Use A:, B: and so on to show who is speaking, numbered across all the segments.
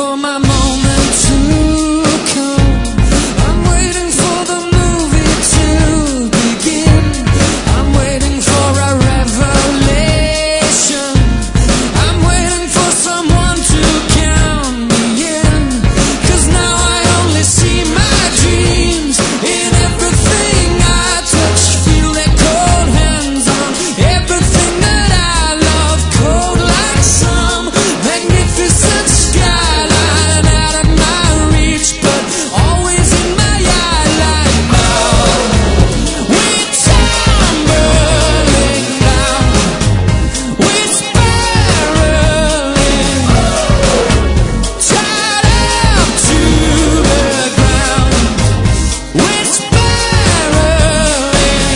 A: for my moment to come. I'm waiting for the movie to begin. I'm waiting for a revelation. I'm waiting for someone to count me in. 'Cause now I only see my dreams in everything I touch. Feel their cold hands on everything that I love. Cold like some magnificent skyline out of my reach, but always in my eye line. Now we're tumbling down, we're spiraling, tied up to the ground. We're spiraling.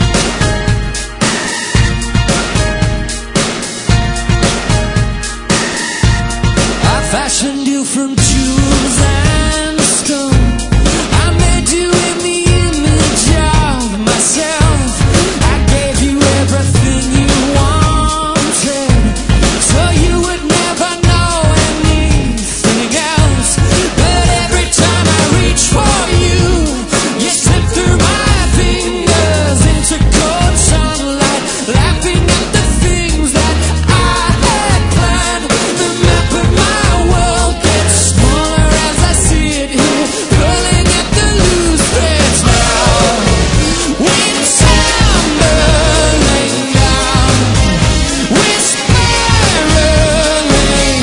A: I fashioned you from jewels and stone. I made you in the image of myself. I gave you everything you wanted, so you would never know anything else. But every time I reach for you, you slip through my fingers into cold sunlight, laughing at the things that I had planned. The map of my world gets smaller as I see it here, pulling at the loose threads. Now we're tumbling down, we're spiraling,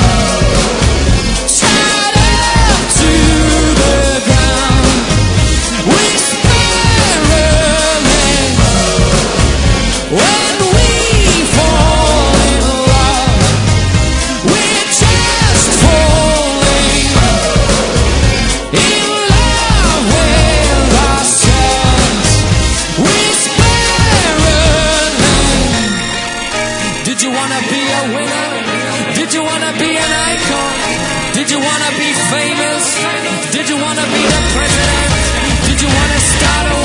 A: tied up to the ground. We're spiraling. When we fall in love, we're just falling in love with ourselves. We're spiraling. Did you wanna be a winner? Did you wanna be an icon? Did you wanna be famous? Did you wanna be the president? Did you wanna start a